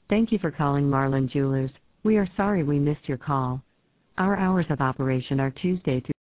Thank you for calling Marlin Jewelers. We are sorry we missed your call. Our hours of operation are Tuesday through